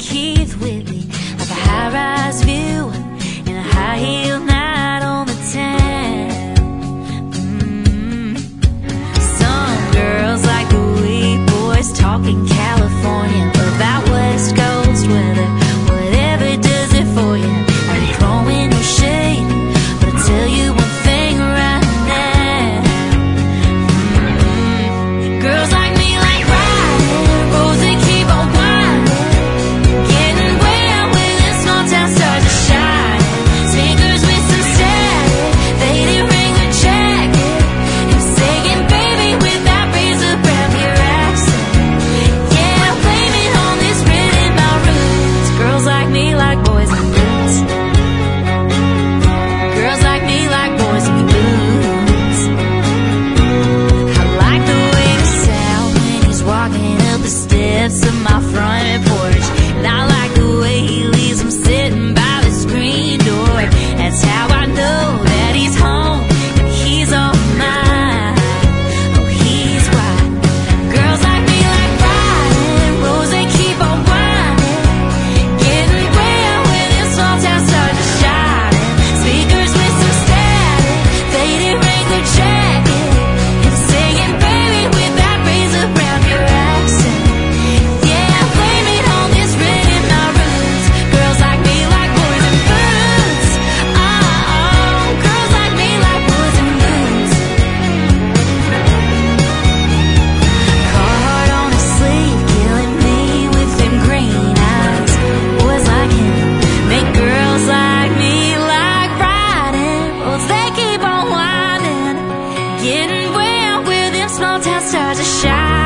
Keith Whitley, like a high-rise view and a high-heel night on the town. Some girls like the weak boys talking California about West Coast weather, whatever does it for you. I ain't throwing no shade, but I'll tell you one thing right now. Girls like me like riding roads that keep on winding, getting way out where the small town stars are shining. Sneakers with some static, faded ring or jacket, and saying baby with that razor brown hair accent. Yeah, I'm blaming on this red in my roots. Girls like me like boys in boots. Girls like me like boys in boots. I like the way he sounds when he's walking up the steps of my front porch, and I like the way he leaves him sitting by the screen door. That's how I know that he's home and he's all mine. Oh, he's right. Girls like me like riding roads that keep on winding, getting way out where the small town stars are shining. Speakers with some static, faded Wrangler jacket, and saying baby with that razor brown hair accent. Yeah, I blame it on this red in my roots. Girls like me like boys in boots. Oh, girls like me like boys in boots. Carhartt on his sleeve, killing me with them green eyes. Boys like him make girls like me like riding roads they keep on winding, getting way out where them small town stars are shining.